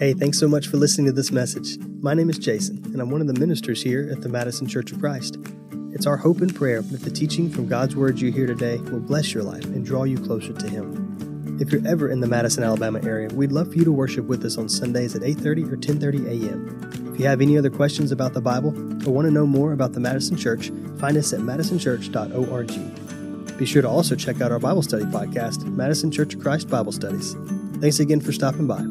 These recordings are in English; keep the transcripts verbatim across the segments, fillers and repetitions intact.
Hey, thanks so much for listening to this message. My name is Jason, and I'm one of the ministers here at the Madison Church of Christ. It's our hope and prayer that the teaching from God's Word you hear today will bless your life and draw you closer to Him. If you're ever in the Madison, Alabama area, we'd love for you to worship with us on Sundays at eight thirty or ten thirty a.m. If you have any other questions about the Bible or want to know more about the Madison Church, find us at madison church dot org. Be sure to also check out our Bible study podcast, Madison Church of Christ Bible Studies. Thanks again for stopping by.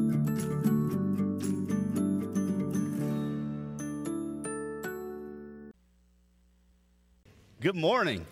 Good morning.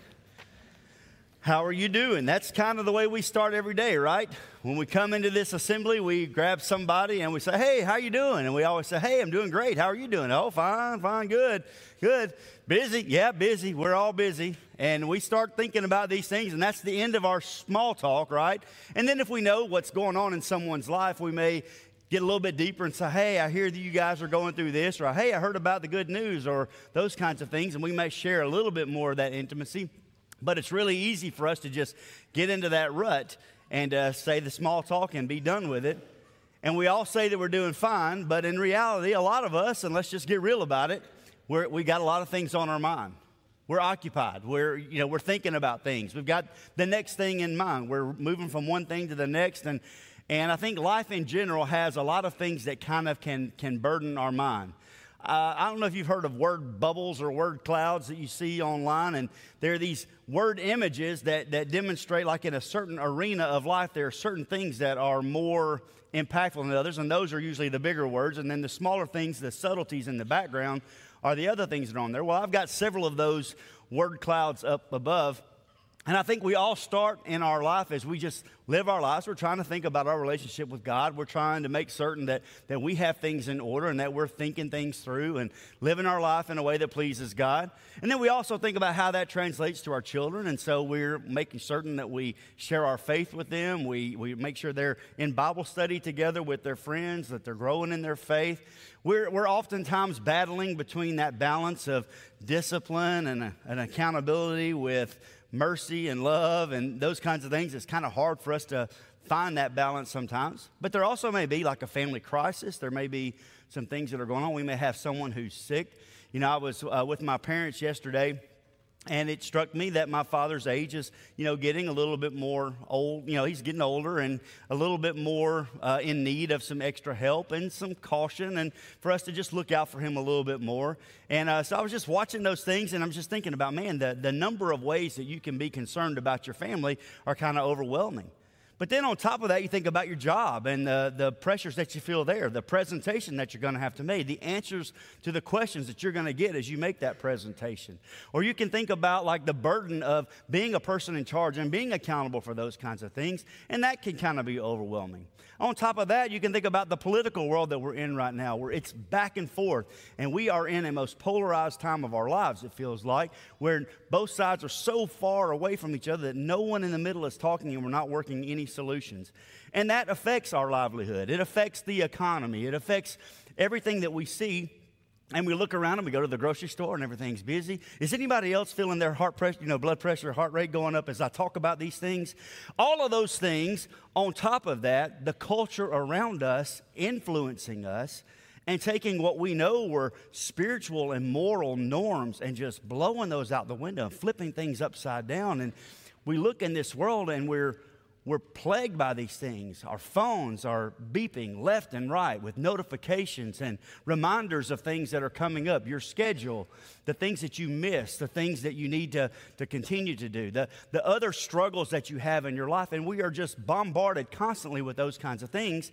How are you doing? That's kind of the way we start every day, right? When we come into this assembly, we grab somebody and we say, hey, how you doing? And we always say, hey, I'm doing great. How are you doing? Oh, fine, fine, good, good. Busy? Yeah, busy. We're all busy. And we start thinking about these things, and that's the end of our small talk, right? And then if we know what's going on in someone's life, we may get a little bit deeper and say, hey, I hear that you guys are going through this, or hey, I heard about the good news, or those kinds of things, and we may share a little bit more of that intimacy. But it's really easy for us to just get into that rut and uh, say the small talk and be done with it. And we all say that we're doing fine, but in reality, a lot of us, and let's just get real about it, we're, we got a lot of things on our mind. We're occupied. We're, you know, we're thinking about things. We've got the next thing in mind. We're moving from one thing to the next, and And I think life in general has a lot of things that kind of can, can burden our mind. Uh, I don't know if you've heard of word bubbles or word clouds that you see online, and there are these word images that, that demonstrate, like in a certain arena of life, there are certain things that are more impactful than others, and those are usually the bigger words, and then the smaller things, the subtleties in the background, are the other things that are on there. Well, I've got several of those word clouds up above. And I think we all start in our life as we just live our lives. We're trying to think about our relationship with God. We're trying to make certain that, that we have things in order and that we're thinking things through and living our life in a way that pleases God. And then we also think about how that translates to our children. And so we're making certain that we share our faith with them. We, we make sure they're in Bible study together with their friends, that they're growing in their faith. We're, we're oftentimes battling between that balance of discipline and, and accountability with mercy and love and those kinds of things. It's kind of hard for us to find that balance sometimes. But there also may be like a family crisis. There may be some things that are going on. We may have someone who's sick. You know, I was uh, with my parents yesterday, and it struck me that my father's age is, you know, getting a little bit more old. You know, he's getting older and a little bit more uh, in need of some extra help and some caution, and for us to just look out for him a little bit more. And uh, so I was just watching those things, and I'm just thinking about, man, the, the number of ways that you can be concerned about your family are kind of overwhelming. But then on top of that, you think about your job and the, the pressures that you feel there, the presentation that you're going to have to make, the answers to the questions that you're going to get as you make that presentation. Or you can think about like the burden of being a person in charge and being accountable for those kinds of things, and that can kind of be overwhelming. On top of that, you can think about the political world that we're in right now, where it's back and forth, and we are in a most polarized time of our lives, it feels like, where both sides are so far away from each other that no one in the middle is talking and we're not working any solutions. And that affects our livelihood. It affects the economy. It affects everything that we see. And we look around and we go to the grocery store and everything's busy. Is anybody else feeling their heart pressure, you know, blood pressure, heart rate going up as I talk about these things? All of those things, on top of that, the culture around us influencing us and taking what we know were spiritual and moral norms and just blowing those out the window and flipping things upside down. And we look in this world and we're We're plagued by these things. Our phones are beeping left and right with notifications and reminders of things that are coming up, your schedule, the things that you miss, the things that you need to, to continue to do, the, the other struggles that you have in your life. And we are just bombarded constantly with those kinds of things.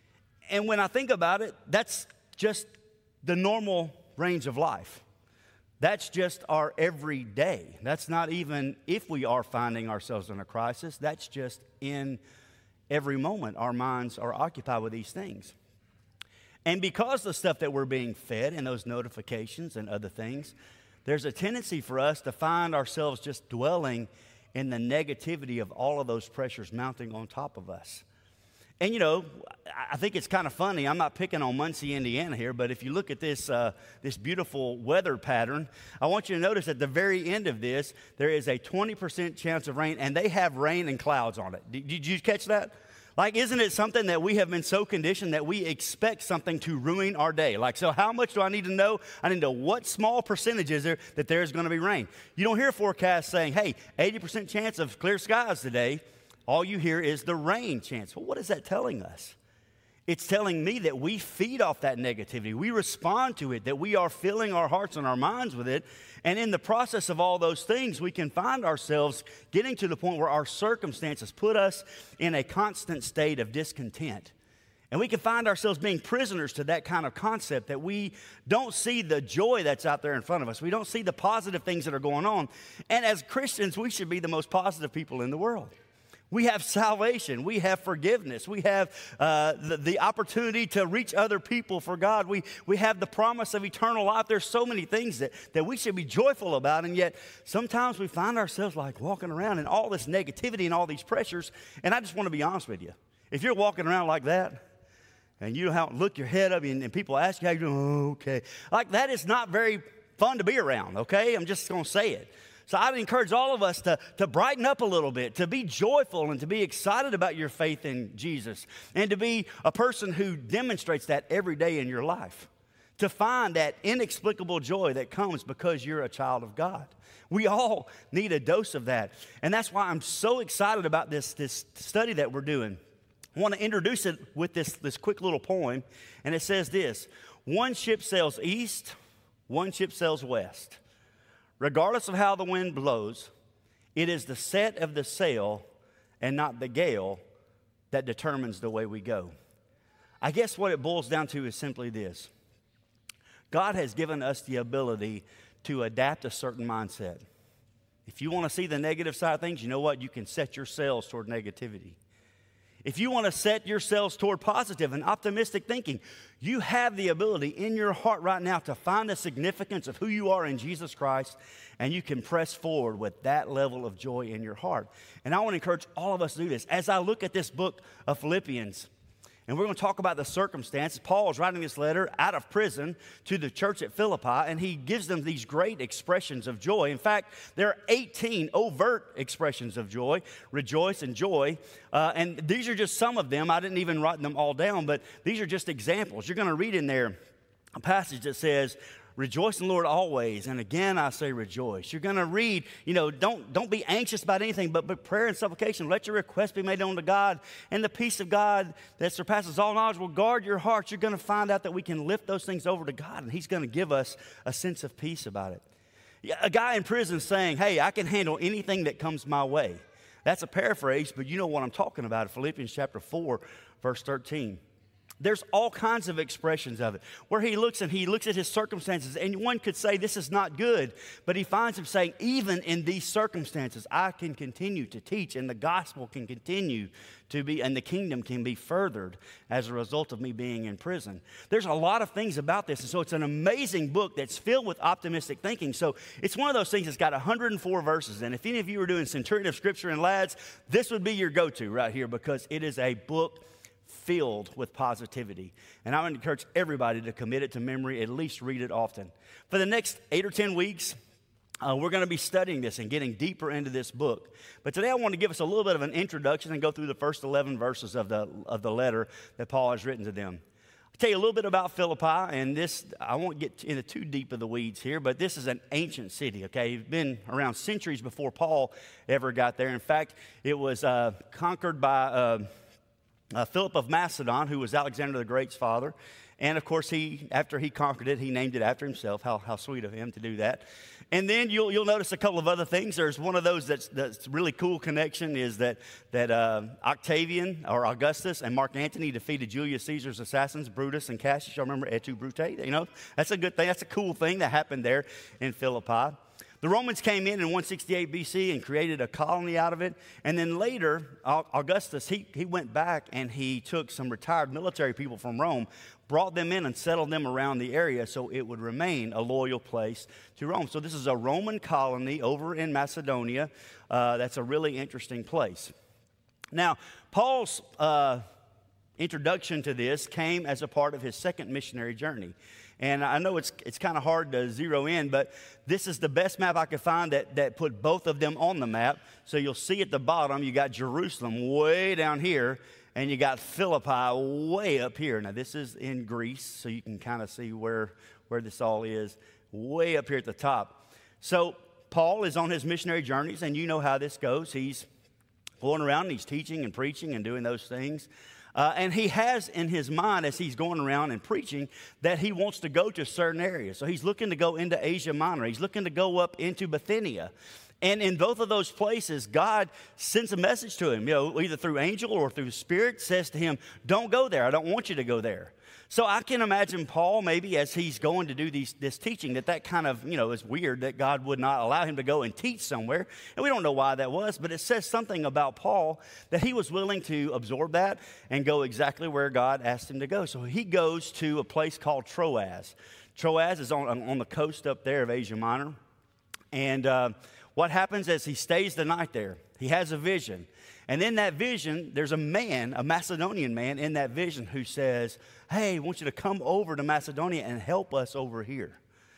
And when I think about it, that's just the normal range of life. That's just our everyday. That's not even if we are finding ourselves in a crisis. That's just in every moment our minds are occupied with these things. And because the stuff that we're being fed and those notifications and other things, there's a tendency for us to find ourselves just dwelling in the negativity of all of those pressures mounting on top of us. And, you know, I think it's kind of funny. I'm not picking on Muncie, Indiana here, but if you look at this uh, this beautiful weather pattern, I want you to notice at the very end of this, there is a twenty percent chance of rain, and they have rain and clouds on it. Did, did you catch that? Like, isn't it something that we have been so conditioned that we expect something to ruin our day? Like, so how much do I need to know? I need to know what small percentage is there that there's going to be rain. You don't hear forecasts saying, hey, eighty percent chance of clear skies today. All you hear is the rain chance. Well, what is that telling us? It's telling me that we feed off that negativity. We respond to it, that we are filling our hearts and our minds with it. And in the process of all those things, we can find ourselves getting to the point where our circumstances put us in a constant state of discontent. And we can find ourselves being prisoners to that kind of concept, that we don't see the joy that's out there in front of us. We don't see the positive things that are going on. And as Christians, we should be the most positive people in the world. We have salvation. We have forgiveness. We have uh, the, the opportunity to reach other people for God. We, we have the promise of eternal life. There's so many things that, that we should be joyful about, and yet sometimes we find ourselves like walking around in all this negativity and all these pressures. And I just want to be honest with you. If you're walking around like that, and you don't look your head up, and, and people ask you how you're doing, oh, okay. Like, that is not very fun to be around, okay? I'm just going to say it. So I'd encourage all of us to, to brighten up a little bit, to be joyful and to be excited about your faith in Jesus, and to be a person who demonstrates that every day in your life, to find that inexplicable joy that comes because you're a child of God. We all need a dose of that. And that's why I'm so excited about this, this study that we're doing. I want to introduce it with this, this quick little poem, and it says this: one ship sails east, one ship sails west. Regardless of how the wind blows, it is the set of the sail and not the gale that determines the way we go. I guess what it boils down to is simply this: God has given us the ability to adapt a certain mindset. If you want to see the negative side of things, you know what? You can set your sails toward negativity. If you want to set yourselves toward positive and optimistic thinking, you have the ability in your heart right now to find the significance of who you are in Jesus Christ, and you can press forward with that level of joy in your heart. And I want to encourage all of us to do this. As I look at this book of Philippians, and we're going to talk about the circumstances. Paul is writing this letter out of prison to the church at Philippi, and he gives them these great expressions of joy. In fact, there are eighteen overt expressions of joy, rejoice and joy. Uh, and these are just some of them. I didn't even write them all down, but these are just examples. You're going to read in there a passage that says, rejoice in the Lord always, and again I say rejoice. You're going to read, you know, don't, don't be anxious about anything, but, but prayer and supplication, let your requests be made known to God, and the peace of God that surpasses all knowledge will guard your hearts. You're going to find out that we can lift those things over to God, and He's going to give us a sense of peace about it. A guy in prison saying, hey, I can handle anything that comes my way. That's a paraphrase, but you know what I'm talking about. Philippians chapter four, verse thirteen. There's all kinds of expressions of it where he looks and he looks at his circumstances, and one could say this is not good, but he finds him saying, even in these circumstances, I can continue to teach, and the gospel can continue to be, and the kingdom can be furthered as a result of me being in prison. There's a lot of things about this, and so it's an amazing book that's filled with optimistic thinking. So it's one of those things that's got one hundred four verses, and if any of you are doing Centurion of Scripture and Lads, this would be your go-to right here, because it is a book filled with positivity. And I would encourage everybody to commit it to memory, at least read it often. For the next eight or ten weeks, uh, we're going to be studying this and getting deeper into this book. But today I want to give us a little bit of an introduction and go through the first eleven verses of the, of the letter that Paul has written to them. I'll tell you a little bit about Philippi, and this, I won't get into too deep of the weeds here, but this is an ancient city, okay? It's been around centuries before Paul ever got there. In fact, it was uh, conquered by Uh, Uh, Philip of Macedon, who was Alexander the Great's father. And, of course, he after he conquered it, he named it after himself. How, how sweet of him to do that. And then you'll, you'll notice a couple of other things. There's one of those that's, that's really cool connection is that, that uh, Octavian, or Augustus, and Mark Antony defeated Julius Caesar's assassins, Brutus and Cassius. Y'all remember Et tu, Brute? You know, that's a good thing. That's a cool thing that happened there in Philippi. The Romans came in in one sixty-eight B C and created a colony out of it. And then later, Augustus, he, he went back and he took some retired military people from Rome, brought them in and settled them around the area so it would remain a loyal place to Rome. So this is a Roman colony over in Macedonia. Uh, that's a really interesting place. Now, Paul's uh, introduction to this came as a part of his second missionary journey. And I know it's it's kind of hard to zero in, but this is the best map I could find that, that put both of them on the map. So you'll see at the bottom, you got Jerusalem way down here, and you got Philippi way up here. Now, this is in Greece, so you can kind of see where, where this all is, way up here at the top. So Paul is on his missionary journeys, and you know how this goes. He's going around and he's teaching and preaching and doing those things. Uh, and he has in his mind, as he's going around and preaching, that he wants to go to certain areas. So he's looking to go into Asia Minor. He's looking to go up into Bithynia. And in both of those places, God sends a message to him, you know, either through angel or through spirit, says to him, don't go there. I don't want you to go there. So I can imagine Paul, maybe as he's going to do these, this teaching, that that kind of, you know, is weird that God would not allow him to go and teach somewhere. And we don't know why that was, but it says something about Paul that he was willing to absorb that and go exactly where God asked him to go. So he goes to a place called Troas. Troas is on, on the coast up there of Asia Minor. And uh, what happens is he stays the night there. He has a vision. And in that vision, there's a man, a Macedonian man in that vision who says, hey, I want you to come over to Macedonia and help us over here.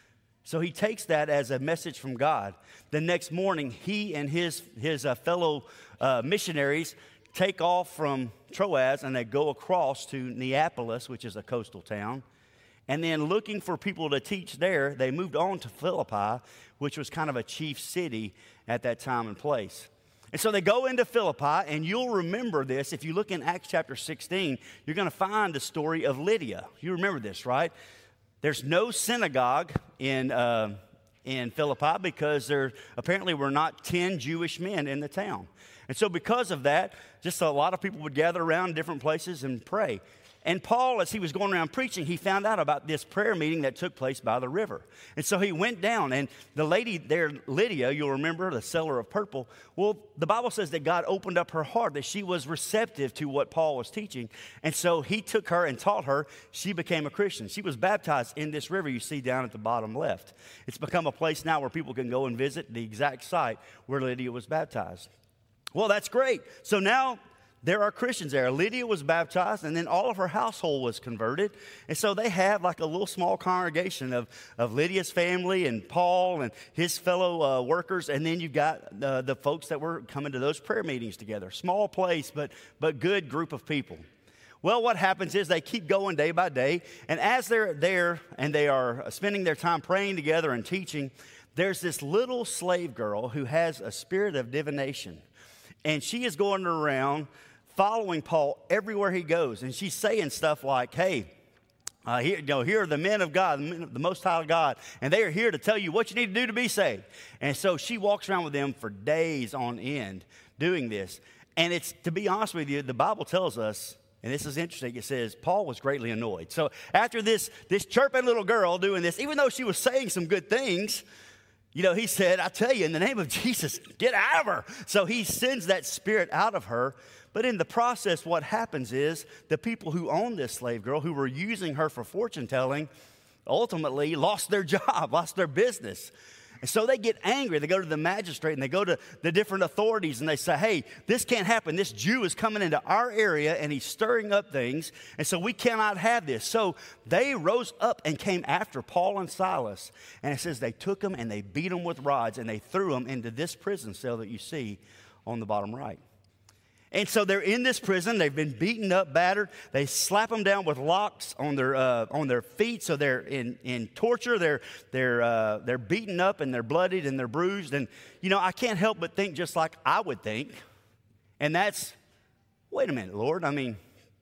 So he takes that as a message from God. The next morning, he and his, his uh, fellow uh, missionaries take off from Troas and they go across to Neapolis, which is a coastal town. And then looking for people to teach there, they moved on to Philippi, which was kind of a chief city at that time and place. And so they go into Philippi, and you'll remember this. If you look in Acts chapter sixteen, you're going to find the story of Lydia. You remember this, right? There's no synagogue in, uh, in Philippi because there apparently were not ten Jewish men in the town. And so because of that, just a lot of people would gather around in different places and pray. And Paul, as he was going around preaching, he found out about this prayer meeting that took place by the river. And so he went down, and the lady there, Lydia, you'll remember, the seller of purple, well, the Bible says that God opened up her heart, that she was receptive to what Paul was teaching. And so he took her and taught her. She became a Christian. She was baptized in this river you see down at the bottom left. It's become a place now where people can go and visit the exact site where Lydia was baptized. Well, that's great. So now there are Christians there. Lydia was baptized, and then all of her household was converted. And so they have like a little small congregation of, of Lydia's family and Paul and his fellow uh, workers. And then you've got uh, the folks that were coming to those prayer meetings together. Small place, but, but good group of people. Well, what happens is they keep going day by day. And as they're there and they are spending their time praying together and teaching, there's this little slave girl who has a spirit of divination. And she is going around following Paul everywhere he goes. And she's saying stuff like, hey, uh, here, you know, here are the men of God, the Most High God, and they are here to tell you what you need to do to be saved. And so she walks around with them for days on end doing this. And it's, to be honest with you, the Bible tells us, and this is interesting, it says Paul was greatly annoyed. So after this, this chirping little girl doing this, even though she was saying some good things, you know, he said, I tell you, in the name of Jesus, get out of her. So he sends that spirit out of her. But in the process, what happens is the people who own this slave girl, who were using her for fortune telling, ultimately lost their job, lost their business. And so they get angry. They go to the magistrate and they go to the different authorities and they say, hey, this can't happen. This Jew is coming into our area and he's stirring up things. And so we cannot have this. So they rose up and came after Paul and Silas. And it says they took them and they beat them with rods and they threw them into this prison cell that you see on the bottom right. And so they're in this prison. They've been beaten up, battered. They slap them down with locks on their uh, on their feet, so they're in, in torture. They're they're uh, they're beaten up and they're bloodied and they're bruised. And you know, I can't help but think just like I would think, and that's, wait a minute, Lord. I mean,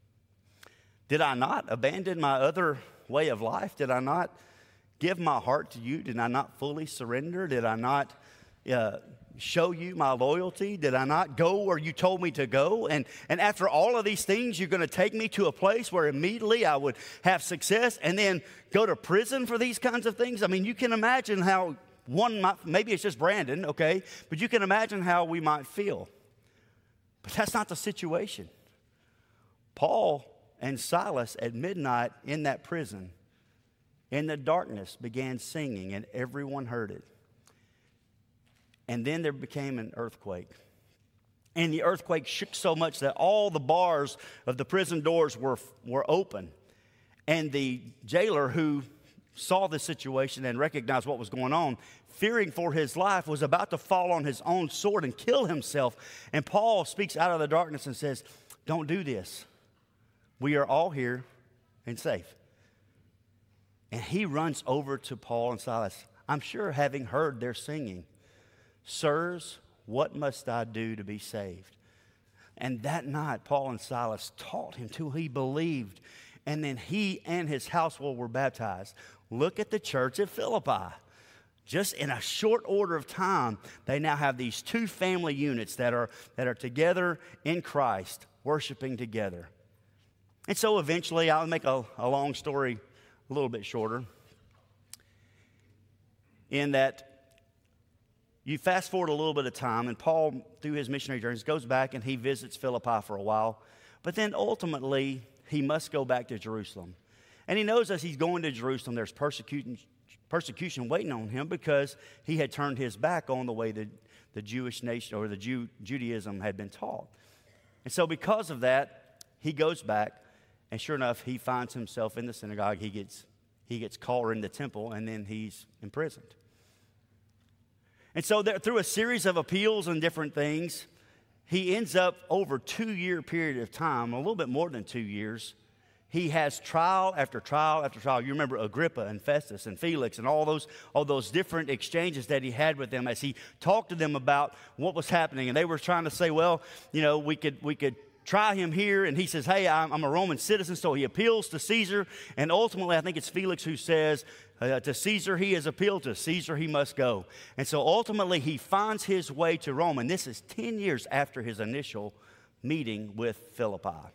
did I not abandon my other way of life? Did I not give my heart to you? Did I not fully surrender? Did I not Uh, show you my loyalty? Did I not go where you told me to go? And, and after all of these things, you're going to take me to a place where immediately I would have success and then go to prison for these kinds of things? I mean, you can imagine how one might, maybe it's just Brandon, okay, but you can imagine how we might feel. But that's not the situation. Paul and Silas at midnight in that prison, in the darkness, began singing, and everyone heard it. And then there became an earthquake. And the earthquake shook so much that all the bars of the prison doors were, were open. And the jailer who saw the situation and recognized what was going on, fearing for his life, was about to fall on his own sword and kill himself. And Paul speaks out of the darkness and says, don't do this. We are all here and safe. And he runs over to Paul and Silas, I'm sure having heard their singing, Sirs, what must I do to be saved? And that night, Paul and Silas taught him till he believed. And then he and his household were baptized. Look at the church at Philippi. Just in a short order of time, they now have these two family units that are, that are together in Christ, worshiping together. And so eventually, I'll make a, a long story a little bit shorter, in that you fast forward a little bit of time, and Paul, through his missionary journeys, goes back and he visits Philippi for a while. But then ultimately, he must go back to Jerusalem. And he knows as he's going to Jerusalem, there's persecution, persecution waiting on him because he had turned his back on the way that the Jewish nation or the Jew, Judaism had been taught. And so because of that, he goes back, and sure enough, he finds himself in the synagogue. He gets, he gets called in the temple, and then he's imprisoned. And so there, through a series of appeals and different things, he ends up over a two-year period of time, a little bit more than two years. He has trial after trial after trial. You remember Agrippa and Festus and Felix and all those, all those different exchanges that he had with them as he talked to them about what was happening. And they were trying to say, well, you know, we could, we could try him here. And he says, hey, I'm, I'm a Roman citizen. So he appeals to Caesar. And ultimately, I think it's Felix who says, Uh, to Caesar he has appealed, to Caesar he must go. And so ultimately he finds his way to Rome, and this is ten years after his initial meeting with Philippi.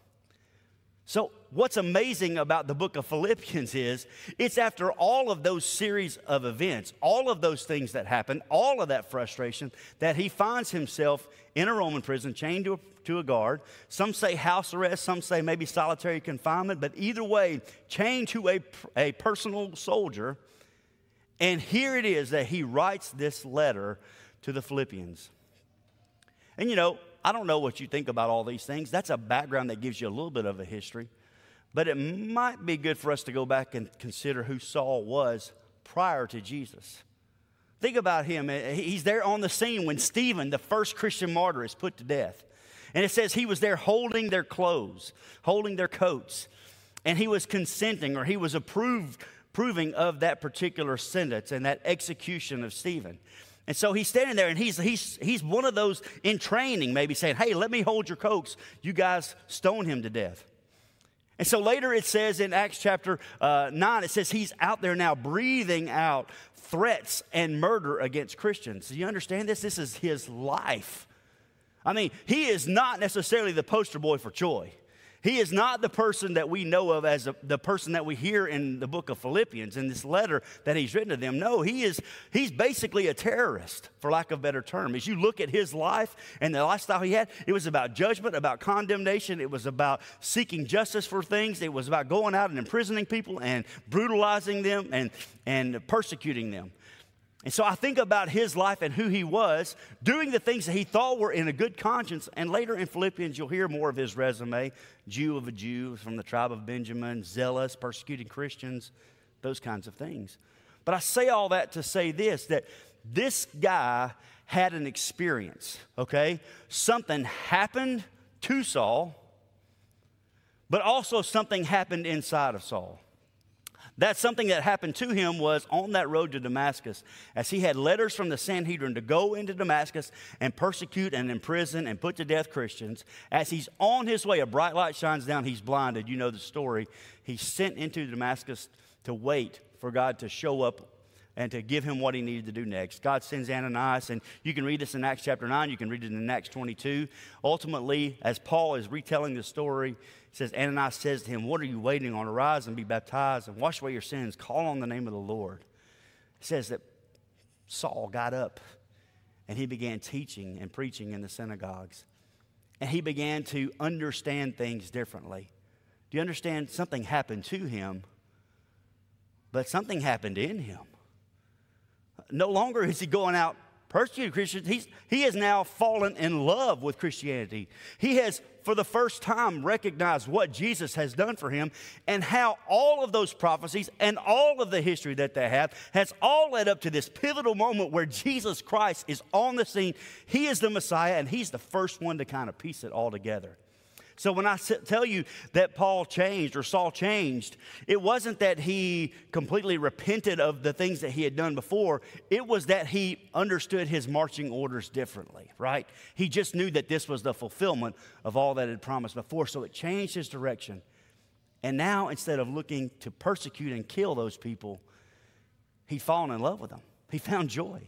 So what's amazing about the book of Philippians is it's after all of those series of events, all of those things that happened, all of that frustration, that he finds himself in a Roman prison, chained to a, to a guard. Some say house arrest, some say maybe solitary confinement, but either way, chained to a, a personal soldier. And here it is that he writes this letter to the Philippians. And you know, I don't know what you think about all these things. That's a background that gives you a little bit of a history. But it might be good for us to go back and consider who Saul was prior to Jesus. Think about him. He's there on the scene when Stephen, the first Christian martyr, is put to death. And it says he was there holding their clothes, holding their coats. And he was consenting, or he was approved, approving of that particular sentence and that execution of Stephen. And so he's standing there, and he's, he's, he's one of those in training, maybe saying, hey, let me hold your coats. You guys stone him to death. And so later it says in Acts chapter uh, nine, it says he's out there now breathing out threats and murder against Christians. Do you understand this? This is his life. I mean, he is not necessarily the poster boy for joy. He is not the person that we know of as a, the person that we hear in the book of Philippians, in this letter that he's written to them. No, he is, he's basically a terrorist, for lack of a better term. As you look at his life and the lifestyle he had, it was about judgment, about condemnation. It was about seeking justice for things. It was about going out and imprisoning people and brutalizing them and, and persecuting them. And so I think about his life and who he was, doing the things that he thought were in a good conscience. And later in Philippians, you'll hear more of his resume. Jew of a Jew, from the tribe of Benjamin, zealous, persecuting Christians, those kinds of things. But I say all that to say this, that this guy had an experience, okay? Something happened to Saul, but also something happened inside of Saul. That something that happened to him was on that road to Damascus, as he had letters from the Sanhedrin to go into Damascus and persecute and imprison and put to death Christians. As he's on his way, a bright light shines down, he's blinded. You know the story. He's sent into Damascus to wait for God to show up and to give him what he needed to do next. God sends Ananias, and you can read this in Acts chapter nine. You can read it in Acts twenty-two. Ultimately, as Paul is retelling the story, it says, Ananias says to him, what are you waiting on? Arise and be baptized and wash away your sins. Call on the name of the Lord. It says that Saul got up, and he began teaching and preaching in the synagogues. And he began to understand things differently. Do you understand? Something happened to him, but something happened in him. No longer is he going out persecuting Christians. He's, he has now fallen in love with Christianity. He has, for the first time, recognized what Jesus has done for him and how all of those prophecies and all of the history that they have has all led up to this pivotal moment where Jesus Christ is on the scene. He is the Messiah, and he's the first one to kind of piece it all together. So when I tell you that Paul changed or Saul changed, it wasn't that he completely repented of the things that he had done before. It was that he understood his marching orders differently, right? He just knew that this was the fulfillment of all that had promised before. So it changed his direction. And now, instead of looking to persecute and kill those people, he'd fallen in love with them. He found joy.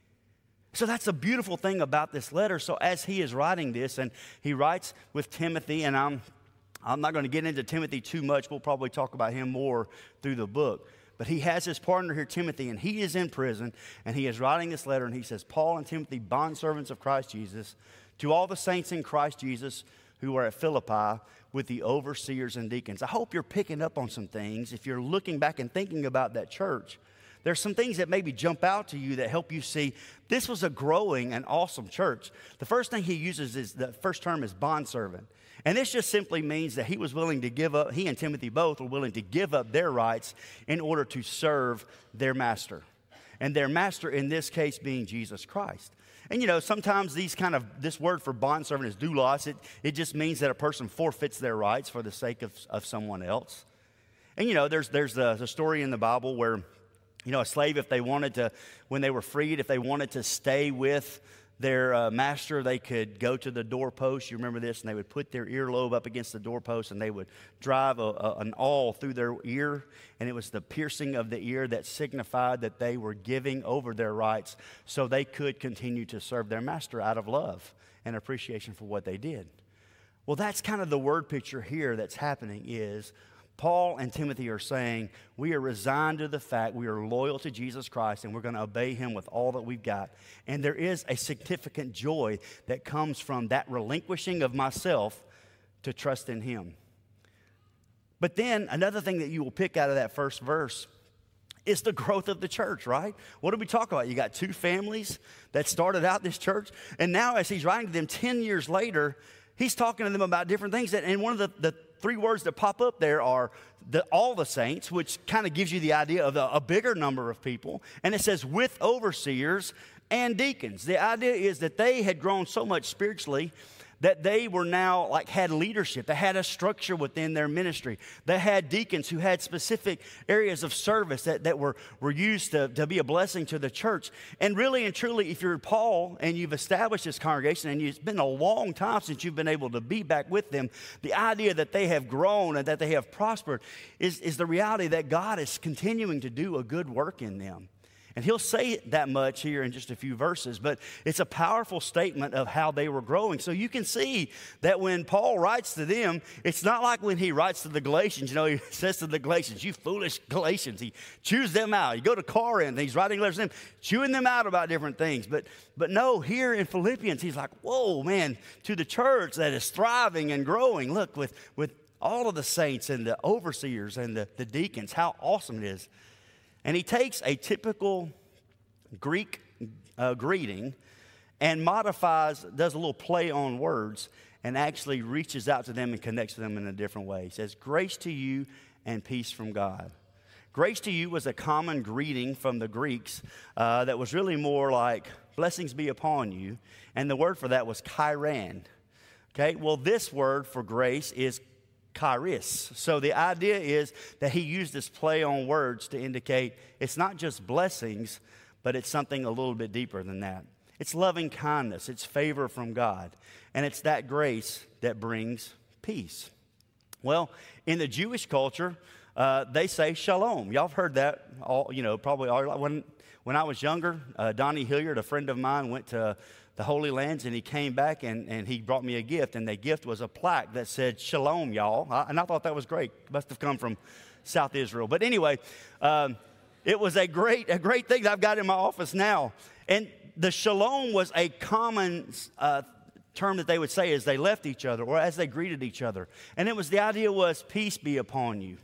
So that's a beautiful thing about this letter. So as he is writing this, and he writes with Timothy, and I'm, I'm not going to get into Timothy too much. We'll probably talk about him more through the book. But he has his partner here, Timothy, and he is in prison, and he is writing this letter, and he says, Paul and Timothy, bondservants of Christ Jesus, to all the saints in Christ Jesus who are at Philippi with the overseers and deacons. I hope you're picking up on some things. If you're looking back and thinking about that church, there's some things that maybe jump out to you that help you see this was a growing and awesome church. The first thing he uses is, the first term is bondservant. And this just simply means that he was willing to give up, he and Timothy both were willing to give up their rights in order to serve their master. And their master in this case being Jesus Christ. And you know, sometimes these kind of, this word for bondservant is doulos. It, it just means that a person forfeits their rights for the sake of, of someone else. And you know, there's, there's the, the story in the Bible where, you know, a slave, if they wanted to, when they were freed, if they wanted to stay with their uh, master, they could go to the doorpost. You remember this? And they would put their earlobe up against the doorpost, and they would drive a, a, an awl through their ear. And it was the piercing of the ear that signified that they were giving over their rights so they could continue to serve their master out of love and appreciation for what they did. Well, that's kind of the word picture here that's happening is Paul and Timothy are saying, we are resigned to the fact we are loyal to Jesus Christ and we're going to obey him with all that we've got. And there is a significant joy that comes from that relinquishing of myself to trust in him. But then another thing that you will pick out of that first verse is the growth of the church, right? What did we talk about? You got two families that started out this church. And now as he's writing to them ten years later, he's talking to them about different things. That, and one of the, the three words that pop up there are the, all the saints, which kind of gives you the idea of a, a bigger number of people. And it says with overseers and deacons. The idea is that they had grown so much spiritually that they were now like had leadership. They had a structure within their ministry. They had deacons who had specific areas of service that, that were, were used to, to be a blessing to the church. And really and truly, if you're Paul and you've established this congregation and it's been a long time since you've been able to be back with them, the idea that they have grown and that they have prospered is, is the reality that God is continuing to do a good work in them. And he'll say that much here in just a few verses, but it's a powerful statement of how they were growing. So you can see that when Paul writes to them, it's not like when he writes to the Galatians. You know, he says to the Galatians, you foolish Galatians. He chews them out. You go to Corinth, he's writing letters to them, chewing them out about different things. But, but no, here in Philippians, he's like, whoa, man, to the church that is thriving and growing. Look, with, with all of the saints and the overseers and the, the deacons, how awesome it is. And he takes a typical Greek uh, greeting and modifies, does a little play on words, and actually reaches out to them and connects to them in a different way. He says, grace to you and peace from God. Grace to you was a common greeting from the Greeks uh, that was really more like, blessings be upon you. And the word for that was kairan. Okay, well, this word for grace is charis. So the idea is that he used this play on words to indicate it's not just blessings, but it's something a little bit deeper than that. It's loving kindness, it's favor from God, and it's that grace that brings peace. Well, in the Jewish culture, uh, they say shalom. Y'all have heard that, all, you know, probably all. When, when I was younger, uh, Donnie Hilliard, a friend of mine, went to the Holy Lands, and he came back and, and he brought me a gift, and the gift was a plaque that said, shalom, y'all. I, and I thought that was great. It must have come from South Israel. But anyway, um, it was a great, a great thing that I've got in my office now. And the shalom was a common uh, term that they would say as they left each other or as they greeted each other. And it was, the idea was, peace be upon you.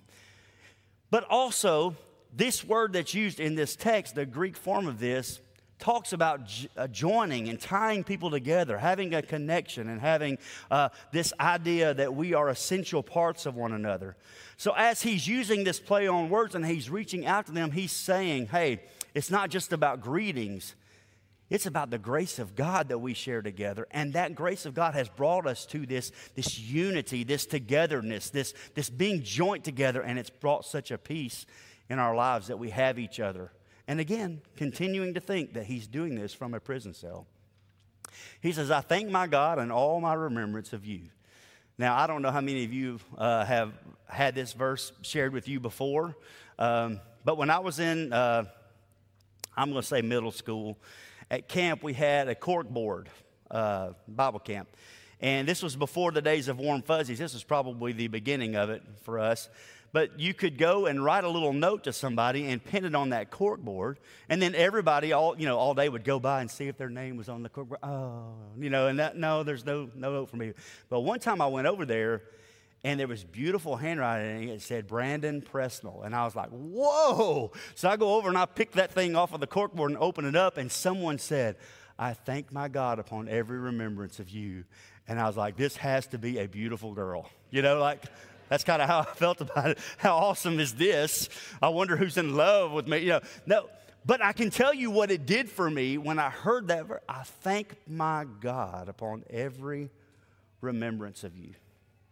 But also, this word that's used in this text, the Greek form of this, talks about uh, joining and tying people together, having a connection and having uh, this idea that we are essential parts of one another. So as he's using this play on words and he's reaching out to them, he's saying, hey, it's not just about greetings. It's about the grace of God that we share together. And that grace of God has brought us to this, this unity, this togetherness, this, this being joint together. And it's brought such a peace in our lives that we have each other. And again, continuing to think that he's doing this from a prison cell. He says, I thank my God in all my remembrance of you. Now, I don't know how many of you uh, have had this verse shared with you before. Um, but when I was in, uh, I'm going to say middle school, at camp, we had a cork board, uh, Bible camp. And this was before the days of warm fuzzies. This was probably the beginning of it for us. But you could go and write a little note to somebody and pin it on that cork board. And then everybody all, you know, all day would go by and see if their name was on the cork board. Oh, you know, and that, no, there's no, no note for me. But one time I went over there, and there was beautiful handwriting. It said Brandon Presnell. And I was like, whoa. So I go over and I pick that thing off of the corkboard and open it up. And someone said, I thank my God upon every remembrance of you. And I was like, this has to be a beautiful girl. You know, like, that's kind of how I felt about it. How awesome is this? I wonder who's in love with me. You know, no. But I can tell you what it did for me when I heard that verse. I thank my God upon every remembrance of you.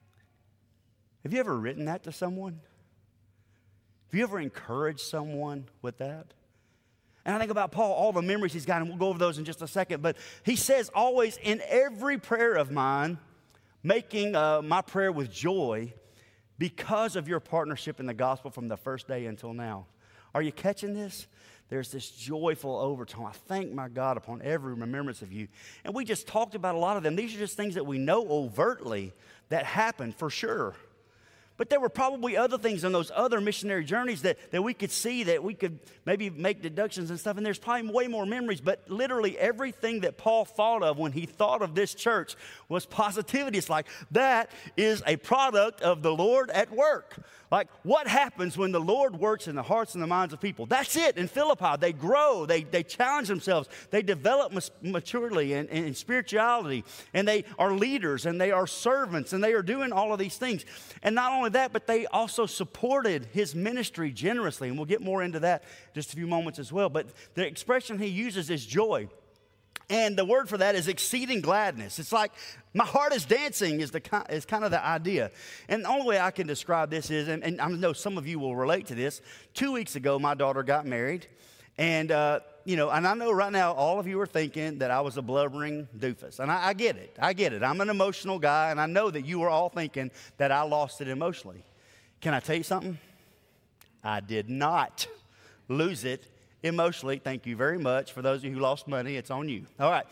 Have you ever written that to someone? Have you ever encouraged someone with that? And I think about Paul, all the memories he's got, and we'll go over those in just a second. But he says always, in every prayer of mine, making uh, my prayer with joy because of your partnership in the gospel from the first day until now. Are you catching this? There's this joyful overtone. I thank my God upon every remembrance of you. And we just talked about a lot of them. These are just things that we know overtly that happened for sure. But there were probably other things on those other missionary journeys that, that we could see, that we could maybe make deductions and stuff. And there's probably way more memories. But literally everything that Paul thought of when he thought of this church was positivity. It's like, that is a product of the Lord at work. Like, what happens when the Lord works in the hearts and the minds of people? That's it. In Philippi, they grow, they, they challenge themselves, they develop maturely in, in spirituality, and they are leaders, and they are servants, and they are doing all of these things. And not only that, but they also supported his ministry generously, and we'll get more into that in just a few moments as well. But the expression he uses is joy. And the word for that is exceeding gladness. It's like, my heart is dancing is, the, is kind of the idea. And the only way I can describe this is, and, and I know some of you will relate to this, two weeks ago my daughter got married. And, uh, you know, and I know right now all of you are thinking that I was a blubbering doofus. And I, I get it. I get it. I'm an emotional guy, and I know that you are all thinking that I lost it emotionally. Can I tell you something? I did not lose it emotionally. Thank you very much. For those of you who lost money, it's on you. All right.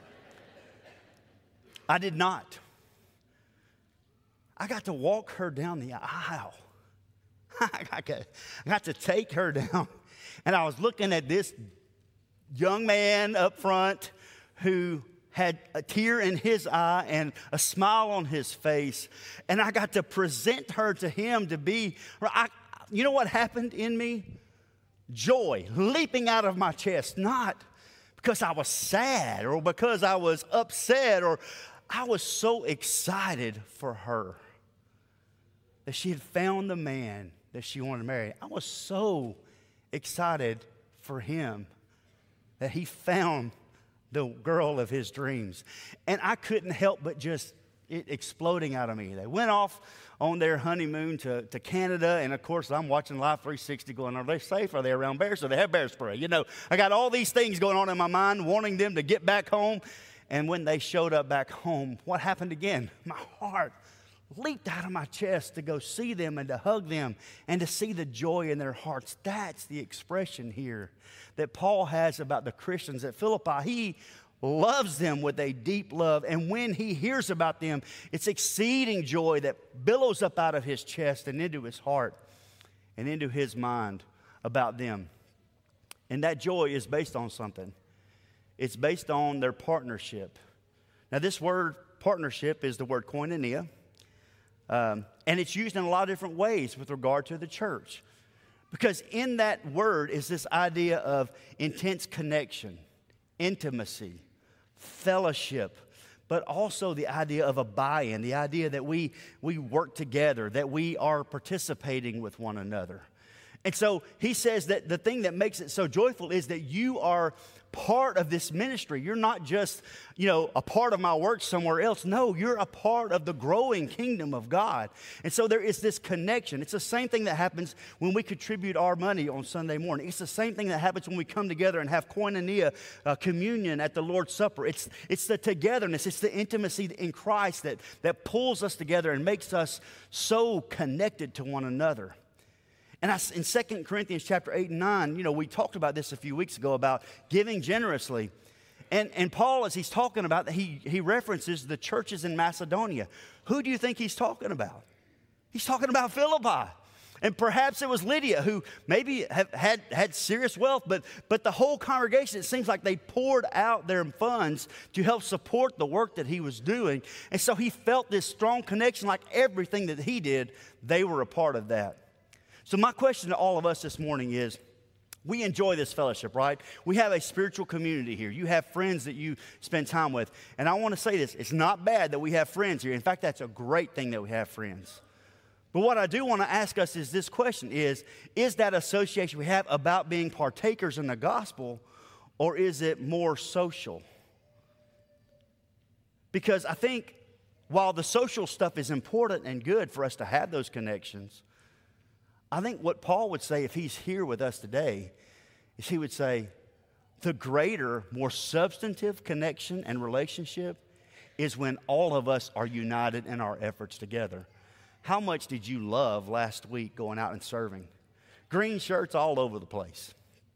I did not. I got to walk her down the aisle. I got, I got to take her down. And I was looking at this young man up front who had a tear in his eye and a smile on his face. And I got to present her to him to be, I, you know what happened in me? Joy leaping out of my chest, not because I was sad or because I was upset, or I was so excited for her that she had found the man that she wanted to marry. I was so excited for him that he found the girl of his dreams. And I couldn't help but just it exploding out of me. They went off on their honeymoon to, to Canada, and of course I'm watching Live three sixty going, are they safe? Are they around bears? Do they have bear spray? You know, I got all these things going on in my mind, wanting them to get back home. And when they showed up back home, what happened again? My heart leaped out of my chest to go see them and to hug them and to see the joy in their hearts. That's the expression here that Paul has about the Christians at Philippi. He loves them with a deep love, and when he hears about them, it's exceeding joy that billows up out of his chest and into his heart and into his mind about them. And that joy is based on something. It's based on their partnership. Now, this word partnership is the word koinonia, um, and it's used in a lot of different ways with regard to the church. Because in that word is this idea of intense connection, intimacy, fellowship, but also the idea of a buy-in, the idea that we, we work together, that we are participating with one another. And so he says that the thing that makes it so joyful is that you are part of this ministry. You're not just, you know, a part of my work somewhere else. No, you're a part of the growing kingdom of God. And so there is this connection. It's the same thing that happens when we contribute our money on Sunday morning. It's the same thing that happens when we come together and have koinonia, uh, communion at the Lord's Supper. It's, it's the togetherness. It's the intimacy in Christ that, that pulls us together and makes us so connected to one another. And I, in Second Corinthians chapter eight and nine, you know, we talked about this a few weeks ago about giving generously. And, and Paul, as he's talking about that, he, he references the churches in Macedonia. Who do you think he's talking about? He's talking about Philippi. And perhaps it was Lydia, who maybe have had, had serious wealth, but, but the whole congregation, it seems like they poured out their funds to help support the work that he was doing. And so he felt this strong connection, like everything that he did, they were a part of that. So my question to all of us this morning is, we enjoy this fellowship, right? We have a spiritual community here. You have friends that you spend time with. And I want to say this, it's not bad that we have friends here. In fact, that's a great thing that we have friends. But what I do want to ask us is this question is, is that association we have about being partakers in the gospel, or is it more social? Because I think while the social stuff is important and good for us to have those connections, I think what Paul would say if he's here with us today is he would say the greater, more substantive connection and relationship is when all of us are united in our efforts together. How much did you love last week going out and serving? Green shirts all over the place.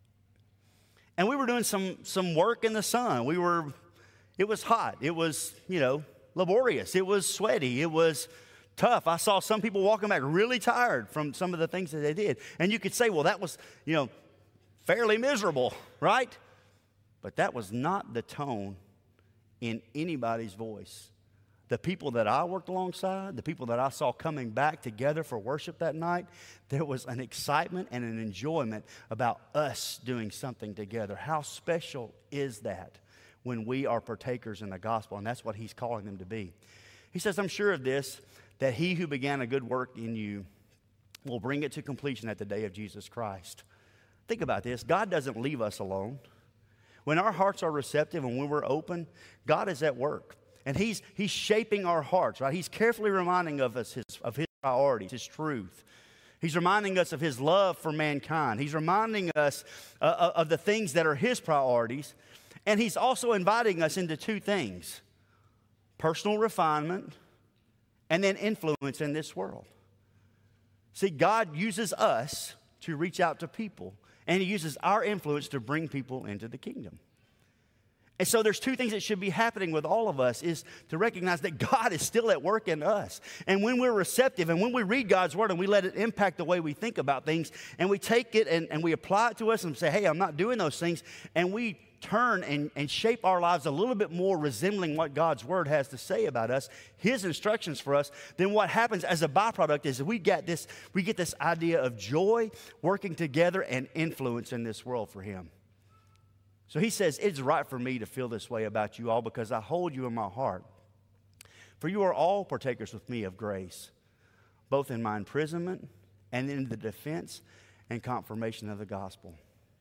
And we were doing some, some work in the sun. We were, it was hot. It was, you know, laborious. It was sweaty. It was tough. I saw some people walking back really tired from some of the things that they did. And you could say, well, that was, you know, fairly miserable, right? But that was not the tone in anybody's voice. The people that I worked alongside, the people that I saw coming back together for worship that night, there was an excitement and an enjoyment about us doing something together. How special is that when we are partakers in the gospel? And that's what he's calling them to be. He says, I'm sure of this, that he who began a good work in you will bring it to completion at the day of Jesus Christ. Think about this. God doesn't leave us alone. When our hearts are receptive and when we're open, God is at work. And he's, he's shaping our hearts, right? He's carefully reminding of us his, of his priorities, his truth. He's reminding us of his love for mankind. He's reminding us uh, of the things that are his priorities. And he's also inviting us into two things: personal refinement and then influence in this world. See, God uses us to reach out to people, and he uses our influence to bring people into the kingdom. And so there's two things that should be happening with all of us, is to recognize that God is still at work in us. And when we're receptive and when we read God's word and we let it impact the way we think about things, and we take it and, and we apply it to us and say, hey, I'm not doing those things, and we turn and, and shape our lives a little bit more resembling what God's word has to say about us, his instructions for us, then what happens as a byproduct is that we get this, we get this idea of joy, working together, and influence in this world for him. So he says, it's right for me to feel this way about you all because I hold you in my heart. For you are all partakers with me of grace, both in my imprisonment and in the defense and confirmation of the gospel.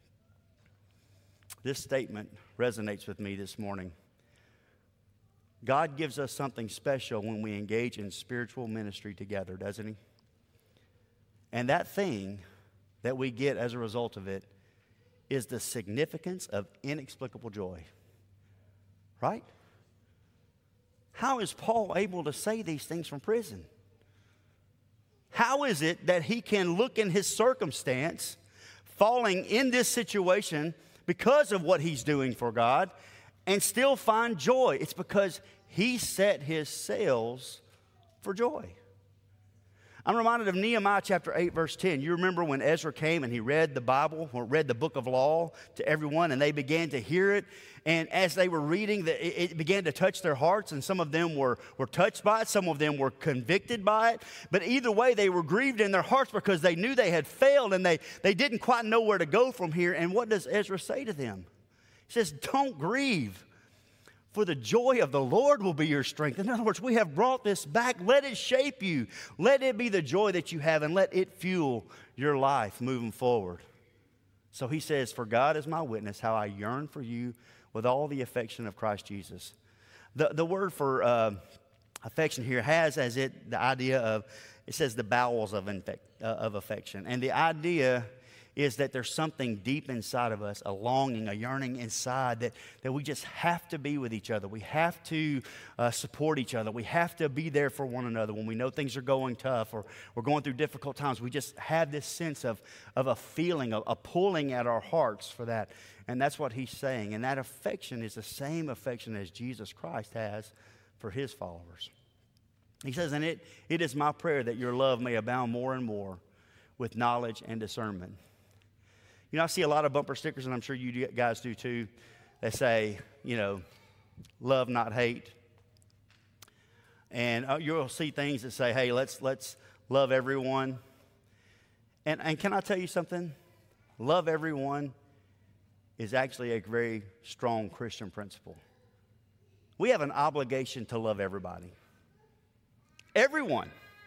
This statement resonates with me this morning. God gives us something special when we engage in spiritual ministry together, doesn't he? And that thing that we get as a result of it is the significance of inexplicable joy. Right? How is Paul able to say these things from prison? How is it that he can look in his circumstance, falling in this situation because of what he's doing for God, and still find joy? It's because he set his sails for joy. I'm reminded of Nehemiah chapter eight, verse ten. You remember when Ezra came and he read the Bible, or read the book of law to everyone, and they began to hear it. And as they were reading, it began to touch their hearts, and some of them were, were touched by it. Some of them were convicted by it. But either way, they were grieved in their hearts because they knew they had failed, and they, they didn't quite know where to go from here. And what does Ezra say to them? He says, don't grieve, For the joy of the Lord will be your strength. In other words, we have brought this back. Let it shape you. Let it be the joy that you have, and let it fuel your life moving forward. So he says, for God is my witness, how I yearn for you with all the affection of Christ Jesus. The, the word for uh, affection here has as it the idea of, it says the bowels of, infect, uh, of affection. And the idea is that there's something deep inside of us, a longing, a yearning inside that, that we just have to be with each other. We have to uh, support each other. We have to be there for one another when we know things are going tough or we're going through difficult times. We just have this sense of, of a feeling, of a pulling at our hearts for that. And that's what he's saying. And that affection is the same affection as Jesus Christ has for his followers. He says, and it, it is my prayer that your love may abound more and more with knowledge and discernment. You know, I see a lot of bumper stickers, and I'm sure you guys do too, that say, you know, love, not hate. And uh, you'll see things that say, hey, let's let's love everyone. And, and can I tell you something? Love everyone is actually a very strong Christian principle. We have an obligation to love everybody. Everyone.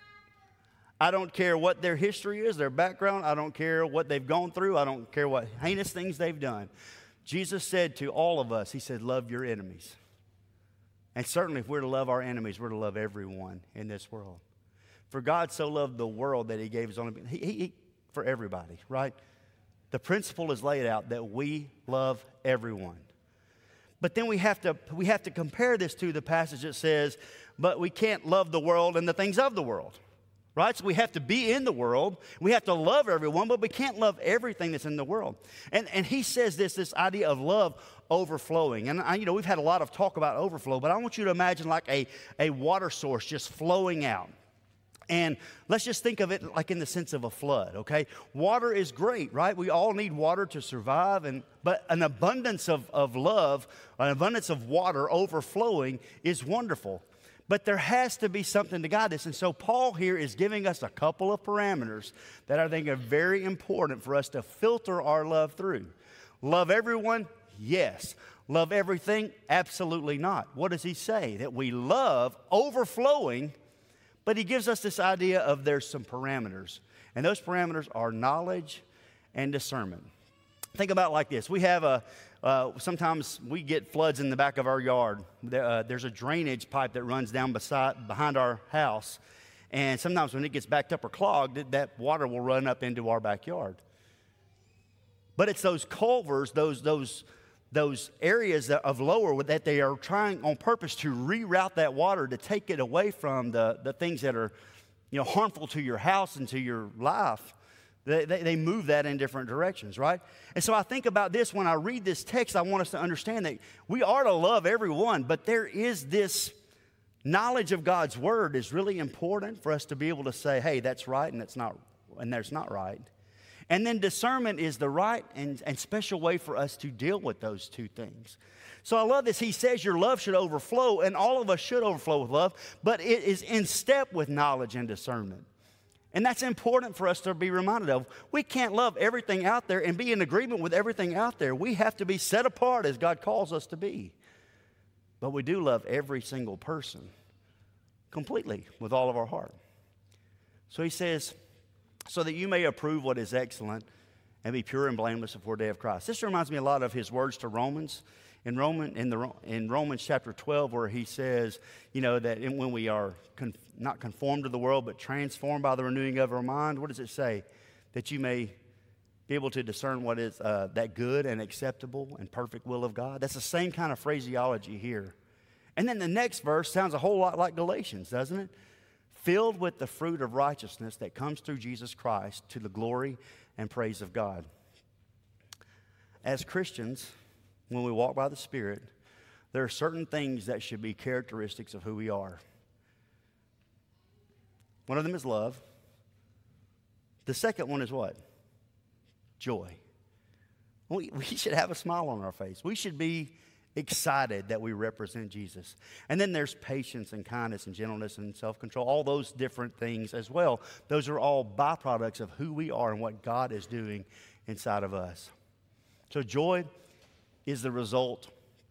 I don't care what their history is, their background. I don't care what they've gone through. I don't care what heinous things they've done. Jesus said to all of us, he said, love your enemies. And certainly if we're to love our enemies, we're to love everyone in this world. For God so loved the world that he gave his only, he, he, for everybody, right? The principle is laid out that we love everyone. But then we have to, we have to compare this to the passage that says, but we can't love the world and the things of the world. Right? So we have to be in the world. We have to love everyone, but we can't love everything that's in the world. And, and he says this, this idea of love overflowing. And, I, you know, we've had a lot of talk about overflow, but I want you to imagine like a, a water source just flowing out. And let's just think of it like in the sense of a flood, okay? Water is great, right? We all need water to survive, and but an abundance of, of love, an abundance of water overflowing is wonderful. But there has to be something to guide this. And so Paul here is giving us a couple of parameters that I think are very important for us to filter our love through. Love everyone? Yes. Love everything? Absolutely not. What does he say? That we love overflowing, but he gives us this idea of there's some parameters. And those parameters are knowledge and discernment. Think about it like this. We have a, uh, sometimes we get floods in the back of our yard. There, uh, there's a drainage pipe that runs down beside, behind our house. And sometimes when it gets backed up or clogged, that water will run up into our backyard. But it's those culverts, those, those, those areas that, of lower that they are trying on purpose to reroute that water to take it away from the, the things that are, you know, harmful to your house and to your life. They, they, they move that in different directions, right? And so I think about this when I read this text. I want us to understand that we are to love everyone, but there is this knowledge of God's word is really important for us to be able to say, hey, that's right and that's not, and that's not right. And then discernment is the right and, and special way for us to deal with those two things. So I love this. He says your love should overflow, and all of us should overflow with love, but it is in step with knowledge and discernment. And that's important for us to be reminded of. We can't love everything out there and be in agreement with everything out there. We have to be set apart as God calls us to be. But we do love every single person completely with all of our heart. So he says, so that you may approve what is excellent and be pure and blameless before the day of Christ. This reminds me a lot of his words to Romans. In, Roman, in, the, in Romans chapter twelve, where he says, you know, that when we are con, not conformed to the world, but transformed by the renewing of our mind, what does it say? That you may be able to discern what is uh, that good and acceptable and perfect will of God. That's the same kind of phraseology here. And then the next verse sounds a whole lot like Galatians, doesn't it? Filled with the fruit of righteousness that comes through Jesus Christ to the glory and praise of God. As Christians, when we walk by the Spirit, there are certain things that should be characteristics of who we are. One of them is love. The second one is what? Joy. We, we should have a smile on our face. We should be excited that we represent Jesus. And then there's patience and kindness and gentleness and self-control, all those different things as well. Those are all byproducts of who we are and what God is doing inside of us. So joy is the result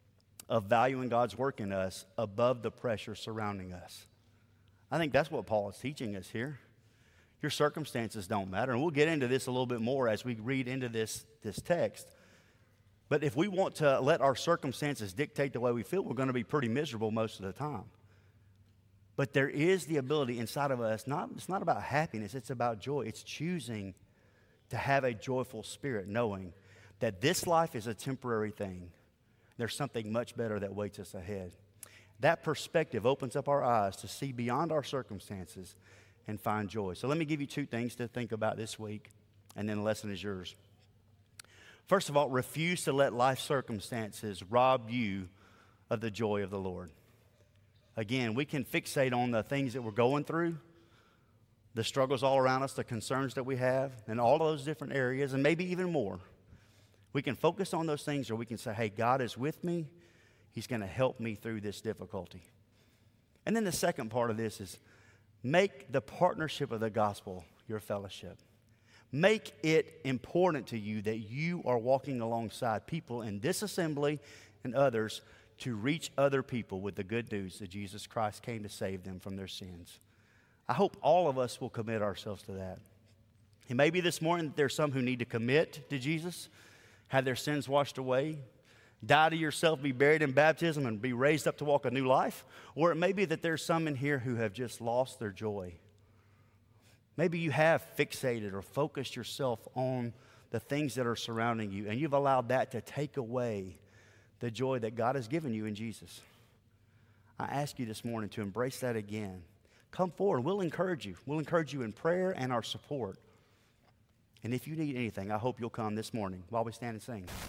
of valuing God's work in us above the pressure surrounding us. I think that's what Paul is teaching us here. Your circumstances don't matter. And we'll get into this a little bit more as we read into this, this text. But if we want to let our circumstances dictate the way we feel, we're going to be pretty miserable most of the time. But there is the ability inside of us, not, it's not about happiness, it's about joy. It's choosing to have a joyful spirit, knowing that this life is a temporary thing. There's something much better that waits us ahead. That perspective opens up our eyes to see beyond our circumstances and find joy. So let me give you two things to think about this week, and then the lesson is yours. First of all, refuse to let life circumstances rob you of the joy of the Lord. Again, we can fixate on the things that we're going through, the struggles all around us, the concerns that we have, and all of those different areas, and maybe even more. We can focus on those things, or we can say, hey, God is with me. He's going to help me through this difficulty. And then the second part of this is make the partnership of the gospel your fellowship. Make it important to you that you are walking alongside people in this assembly and others to reach other people with the good news that Jesus Christ came to save them from their sins. I hope all of us will commit ourselves to that. And maybe this morning there's some who need to commit to Jesus, have their sins washed away, die to yourself, be buried in baptism, and be raised up to walk a new life. Or it may be that there's some in here who have just lost their joy. Maybe you have fixated or focused yourself on the things that are surrounding you, and you've allowed that to take away the joy that God has given you in Jesus. I ask you this morning to embrace that again. Come forward. We'll encourage you. We'll encourage you in prayer and our support. And if you need anything, I hope you'll come this morning while we stand and sing.